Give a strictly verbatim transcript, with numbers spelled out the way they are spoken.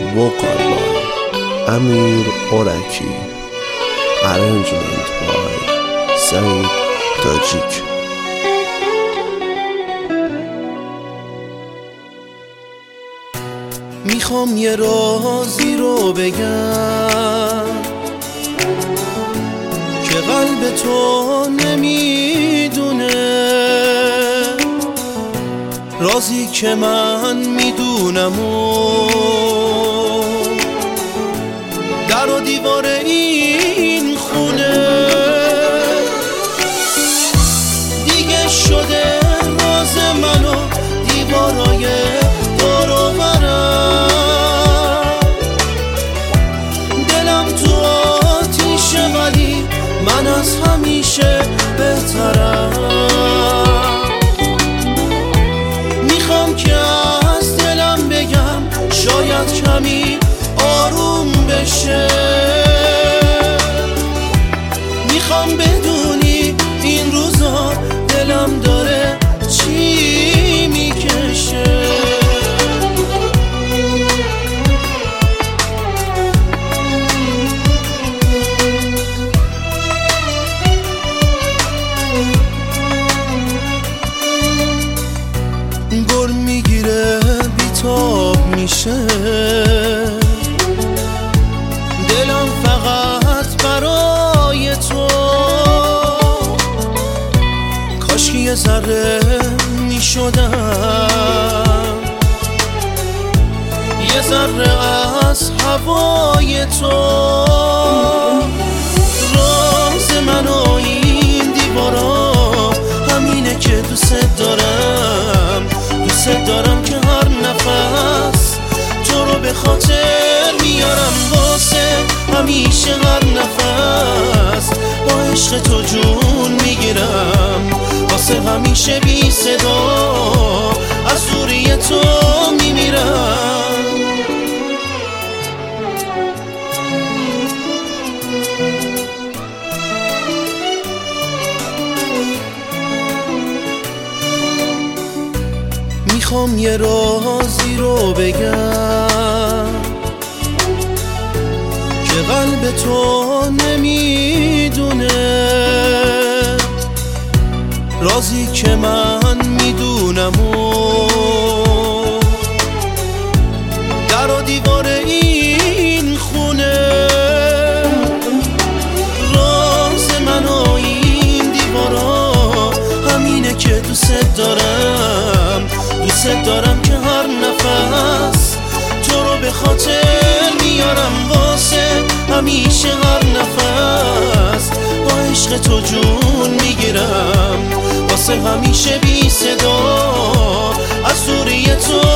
vocal by Amir Oraki, arrangement by Saeed Tajik. میخوام یه رازی رو بگم که قلب تو نمیدونه، رازی که من میدونم و در و دیوار این خونه دیگه شده راز من و دیوارای دور و برم. دلم تو آتیشه ولی من از همیشه بهترم. میخوام که از دلم بگم شاید کمی آروم بشه. میخوام بدونی این روزا دلم داره چی میکشه. گل میگیره بیتاب میشه، دلم فقط برای تو. کاش که یه ذره میشدم یه ذره از هوای تو. راز من و این دیوارا همینه که دوست دارم، دوست دارم که هر نفس تو رو به خاطر میارم. واسه همیشه هر نفس با عشق تو جون میگیرم. واسه همیشه بی صدا از دوری تو میمیرم. میخوام یه رازی رو بگم که قلب تو نمیدونه، رازی که من میدونم و در و دیوار این خونه. راز من و این دیوارا همینه که دوست دارم، دوست دارم که هر نفس تو رو به خاطر میارم. واسه همیشه هر نفس با عشق تو جون میگیرم. واسه همیشه بی صدا از دوری تو